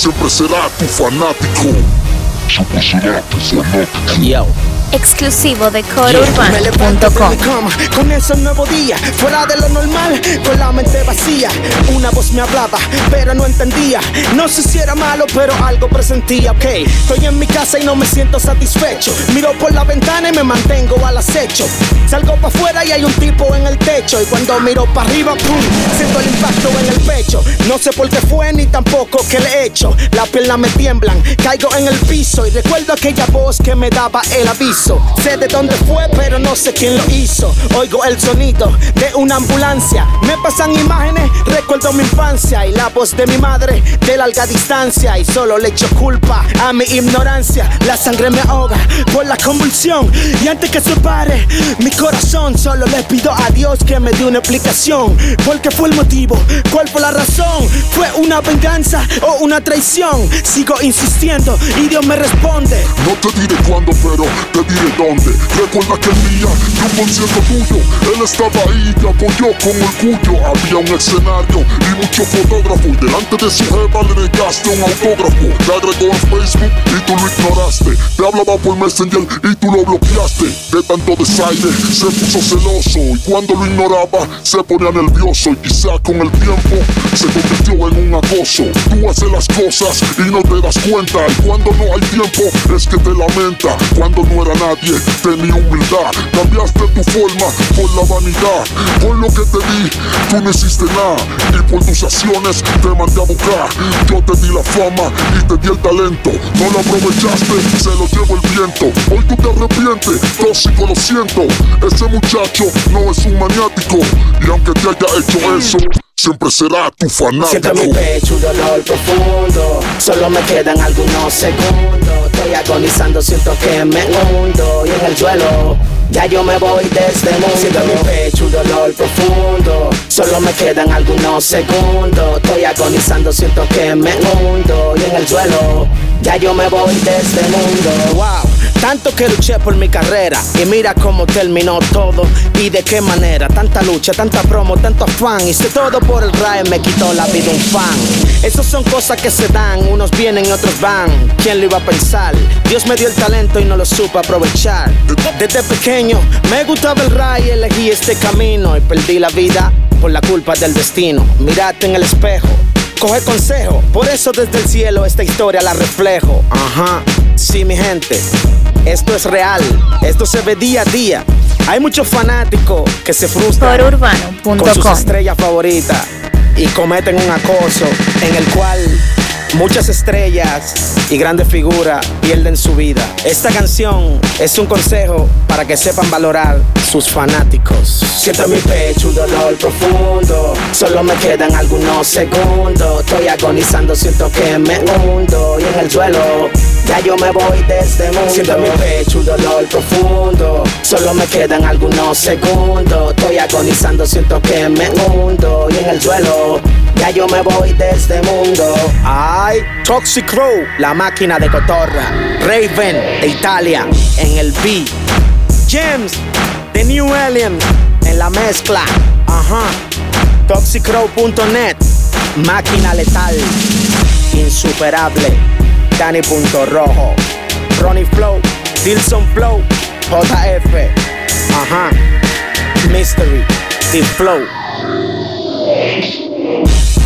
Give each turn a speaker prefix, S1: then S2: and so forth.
S1: siempre será tu fanático. Siempre será tu fanático.
S2: Yo.
S3: Exclusivo de CoreUrbano.com.
S2: Comienza un nuevo día, fuera de lo normal, con la mente vacía. Una voz me hablaba, pero no entendía. No sé si era malo, pero algo presentía. Ok, estoy en mi casa y no me siento satisfecho. Miro por la ventana y me mantengo al acecho. Salgo para afuera y hay un tipo en el techo. Y cuando miro para arriba, ¡pum!, siento el impacto en el pecho. No sé por qué fue ni tampoco qué le he hecho. Las piernas me tiemblan, caigo en el piso. Y recuerdo aquella voz que me daba el aviso. Sé de dónde fue, pero no sé quién lo hizo. Oigo el sonido de una ambulancia. Me pasan imágenes, recuerdo mi infancia. Y la voz de mi madre de larga distancia. Y solo le echo culpa a mi ignorancia. La sangre me ahoga por la convulsión. Y antes que se pare mi corazón, solo le pido a Dios que me dé una explicación. ¿Por qué fue el motivo? ¿Cuál fue la razón? ¿Fue una venganza o una traición? Sigo insistiendo y Dios me responde.
S1: No te diré cuándo, pero te diré dónde. Recuerda que el día de un concierto tuyo, él estaba ahí y te apoyó con orgullo. Había un escenario y muchos fotógrafos, y delante de su jeva le negaste un autógrafo. Te agregó en Facebook y tú lo ignoraste. Te hablaba por Messenger y tú lo bloqueaste. De tanto desaire se puso celoso, y cuando lo ignoraba se ponía nervioso. Y quizá con el tiempo se convirtió en un acoso. Tú haces las cosas y no te das cuenta, y cuando no hay tiempo es que te lamenta. Cuando no era nadie, tenía humildad. Cambiaste tu forma por la vanidad. Por lo que te di, tú no hiciste nada, y por tus acciones te mandé a buscar. Yo te di la fama y te di el talento. No lo aprovechaste, se lo llevó el viento. Hoy tú te arrepientes, tóxico, lo siento. Ese muchacho no es un maniático, y aunque te haya hecho eso, siempre será tu fanático.
S2: Siento en mi pecho un dolor profundo, solo me quedan algunos segundos. Estoy agonizando, siento que me hundo, y en el suelo ya yo me voy de este mundo. Siento en mi pecho un dolor profundo, solo me quedan algunos segundos. Estoy agonizando, siento que me hundo, y en el suelo ya yo me voy de este mundo. Wow, tanto que luché por mi carrera, y mira cómo terminó todo y de qué manera. Tanta lucha, tanta promo, tanto afán, hice todo por el rap, me quitó la vida un fan. Esas son cosas que se dan, unos vienen y otros van. ¿Quién lo iba a pensar? Dios me dio el talento y no lo supe aprovechar. Desde pequeño me gustaba el rap y elegí este camino, y perdí la vida por la culpa del destino. Mírate en el espejo, coge consejo, por eso desde el cielo esta historia la reflejo. Ajá, sí, mi gente, esto es real, esto se ve día a día. Hay muchos fanáticos que se frustran con sus estrellas favoritas y cometen un acoso en el cual muchas estrellas y grandes figuras pierden su vida. Esta canción es un consejo para que sepan valorar sus fanáticos. Siento en mi pecho un dolor profundo, solo me quedan algunos segundos. Estoy agonizando, siento que me hundo, y en el suelo ya yo me voy de este mundo. Siento en mi pecho un dolor profundo, solo me quedan algunos segundos. Estoy agonizando, siento que me hundo, y en el suelo ya yo me voy de este mundo. Ay, Toxic Crow, la máquina de cotorra. Raven de Italia en el beat. James, The New Alien en la mezcla. Ajá. ToxicCrow.net, máquina letal, insuperable. Danny.rojo, Ronnie Flow, Dilson Flow, JF. Ajá. Mystery, The Flow.